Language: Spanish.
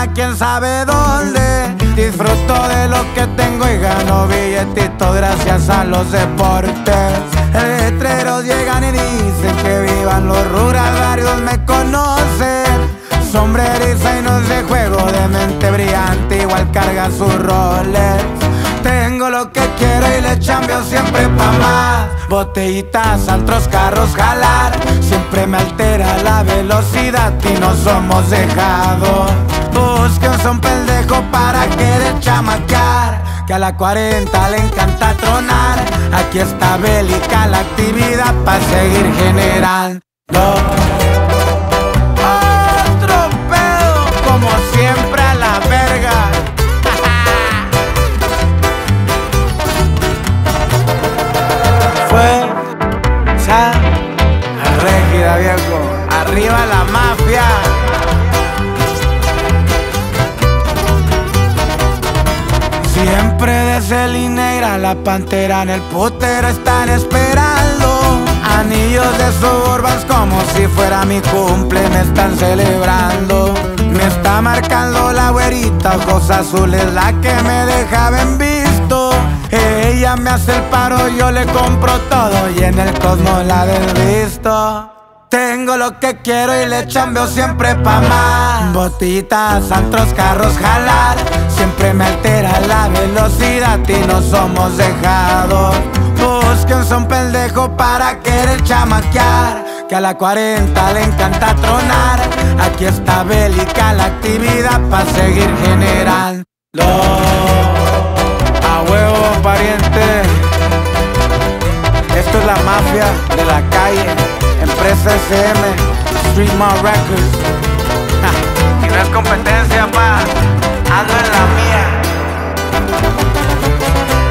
mañana quién sabe dónde. Disfruto de lo que tengo y gano billetito gracias a los deportes. Letreros llegan y dicen que vivan los rural, varios me conocen. Sombreriza y no es de juego, de mente brillante, igual carga sus roles. Tengo lo que quiero y le chambeo siempre pa' más. Botellitas, antros, carros, jalar. Siempre me altera la velocidad y no somos dejados. Busque un son pendejo para querer chamaquear, que a la 40 le encanta tronar. Aquí está bélica la actividad pa' seguir generando. Otro pedo, como siempre a la verga. Fuerza régida, viejo. Arriba la mafia. Siempre de Celineira, la pantera en el putero están esperando. Anillos de Suburbans como si fuera mi cumple me están celebrando. Me está marcando la güerita, ojos azules, la que me dejaba en visto. Ella me hace el paro, yo le compro todo y en el cosmos la desvisto. Tengo lo que quiero y le chambeo siempre pa' más. Botellitas, antros, carros, jalar. Siempre me altera la velocidad y no somos dejados. Busque un son pendejo para querer chamaquear, que a la 40 le encanta tronar. Aquí está bélica la actividad pa' seguir generando. A huevo, pariente. Esto es la mafia de la calle. Empresa SM, Street Mall Records. Si no es competencia, pa, ando en la mía.